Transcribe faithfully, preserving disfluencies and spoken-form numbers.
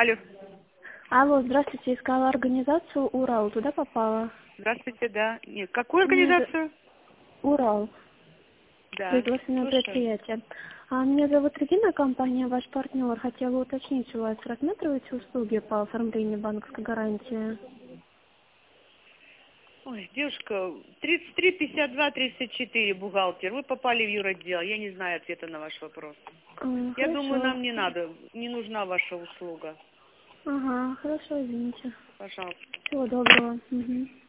Алло. Алло, здравствуйте, искала организацию Урал, туда попала? Здравствуйте, да. Нет, какую Меня за- организацию? Урал, Да. производственное Слушаю. предприятие. А меня зовут Регина, компания ваш партнер. Хотела уточнить, у вас рассматриваете услуги по оформлению банковской гарантии? Ой, девушка, тридцать три пятьдесят два тридцать четыре бухгалтер. Вы попали в юротдел. Я не знаю ответа на ваш вопрос. А, Я думаю, хорошо. нам не надо, не нужна ваша услуга. Ага, хорошо, извините. Пожалуйста. Всего доброго. Мгм.